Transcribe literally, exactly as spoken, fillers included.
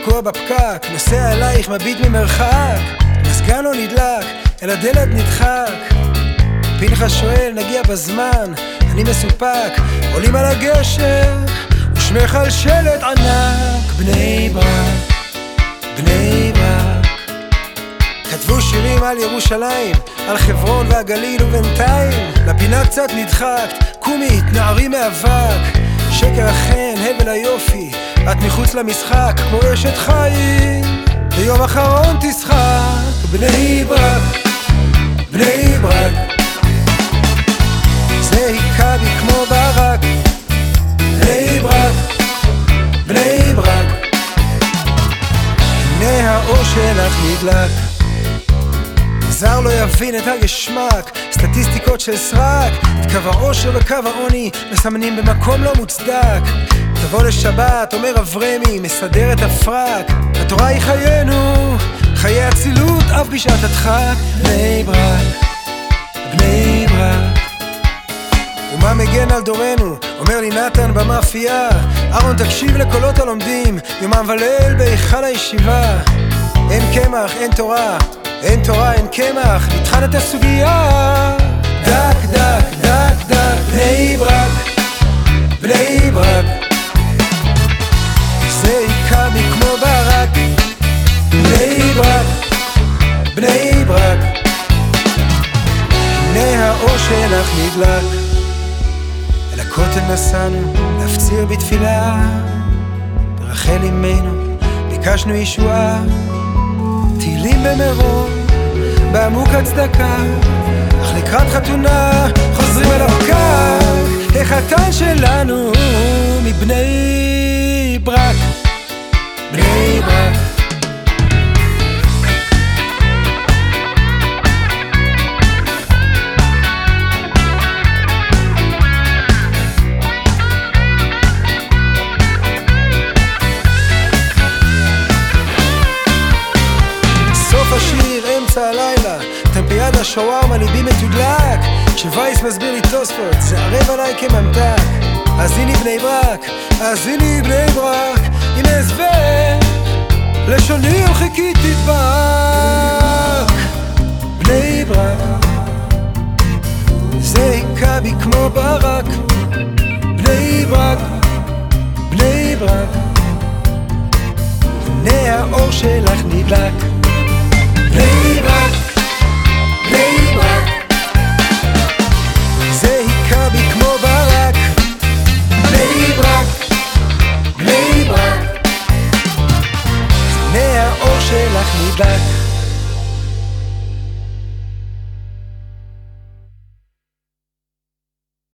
תקוע בפקק, נוסע אלייך מביט ממרחק, מזגן לא נדלק, אל הדלת נדחק. פנחס שואל, נגיע בזמן, אני מסופק, עולים על הגשר, ושמך על שלט ענק. בני ברק, בני ברק. כתבו שירים על ירושלים, על חברון והגליל, ובינתיים לפינה קצת נדחקת, קומי, התנערי מאבק. שקר החן, הבל היופי, את מחוץ למשחק, כמו אשת חיים, ביום אחרון תשחק. בני ברק, בני ברק. זה היכה בי כמו ברק. בני ברק, בני ברק. הנה האור שלך נדלק, זר לא יבין את הישמק, סטטיסטיקות של סרק, את קו העושר וקו העוני מסמנים במקום לא מוצדק. תבוא לשבת, אומר אברמי, מסדר את הפרק, התורה היא חיינו, חיי הצילות אף בשעת הדחק. בני ברק, בני ברק. ומה מגן על דורנו, אומר לי נתן במאפייה, ארון תקשיב לקולות הלומדים, יומם וליל בהיכל הישיבה. אין קמח, אין תורה, אין תורה, אין קמח, נטחן את הסוגיה. דק, דק, דק, דק. בני ברק, בני ברק. זה היכה בי כמו ברק. בני ברק, בני ברק. הנה האור שלך נדלק, אל הכותל נסענו להפציר בתפילה, ברחל אמנו ביקשנו ישועה. תהילים במירון, בעמוק הצדקה, אך לקראת חתונה חוזרים אל הפקק. החתן שלנו מבני ברק, בני ברק. השיר אמצע הלילה, טמפיאדה שווארמה ליבי מתודלק, כשווייס מסביר לי תוספות זה ערב עליי כממתק. האזיני בני ברק, האזיני בני ברק, עם הסבר לשוני על חיכית תדבק. בני ברק, זה היכה בי כמו ברק. בני ברק, בני ברק. הנה האור שלך נדלק. בני ברק, בני ברק. זה היכה בי כמו ברק. בני ברק, בני ברק. הנה האור שלך נדלק.